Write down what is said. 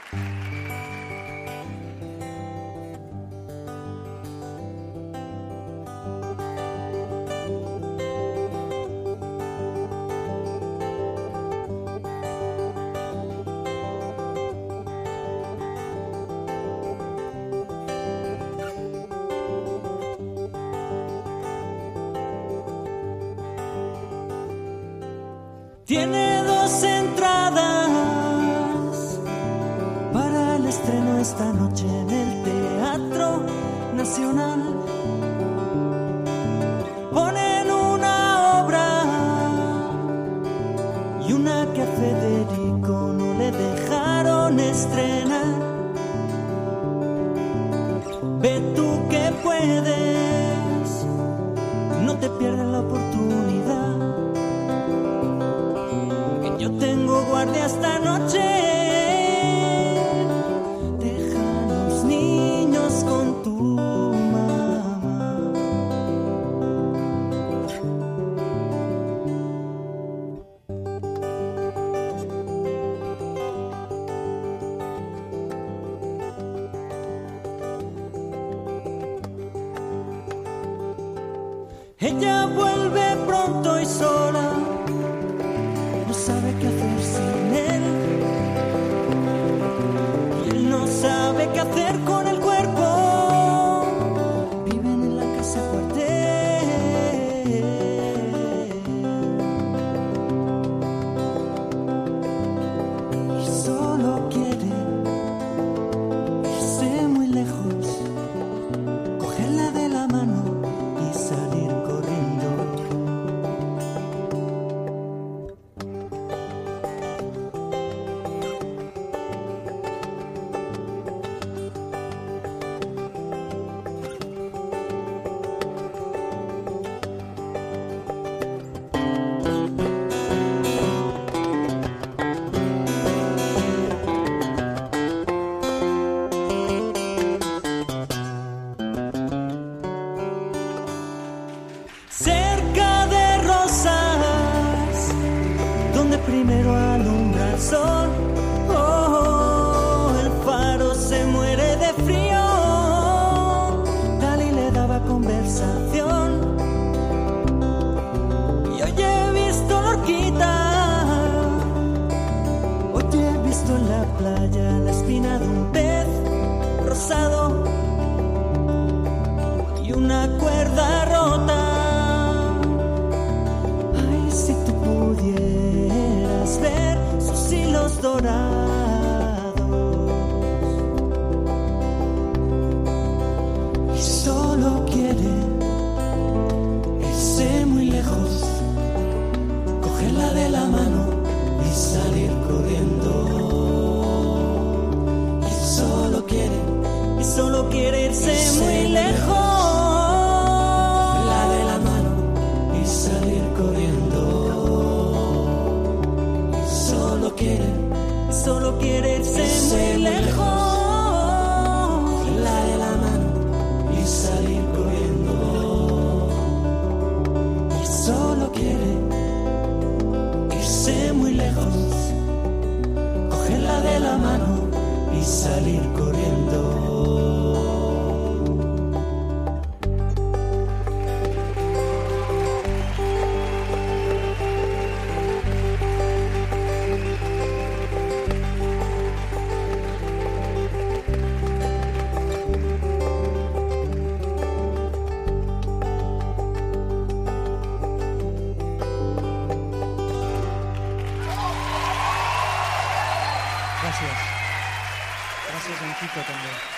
Tiene 2 entradas para el estreno esta noche en el Teatro Nacional. Ponen una obra y una que a Federico no le dejaron estrenar. Ve tú que puedes, no te pierdas la oportunidad. Yo tengo guardia esta noche. Deja a los niños con tu mamá. Ella vuelve pronto y sola. No sabe qué hacer sin él. Y él no sabe qué hacer con el cuerpo. Viven en la casa cuartel. Y solo quiere irse muy lejos, cogerla de la mano y salir corriendo. Cerca de Rosas, donde primero alumbra el sol. Oh, el faro se muere de frío. Dalí le daba conversación. Y hoy he visto la horquita. Hoy he visto en la playa la espina de un pez rosado y una cuerda rota. Si tú pudieras ver sus hilos dorados. Y solo quiere irse muy lejos, cogerla de la mano y salir corriendo. Y solo quiere irse muy lejos, cogerla de la mano y salir corriendo. Solo quiere irse muy lejos, la de la mano y salir corriendo. Y solo quiere irse muy lejos, cogerla de la mano y salir corriendo. Gracias. Gracias, Anquito, también.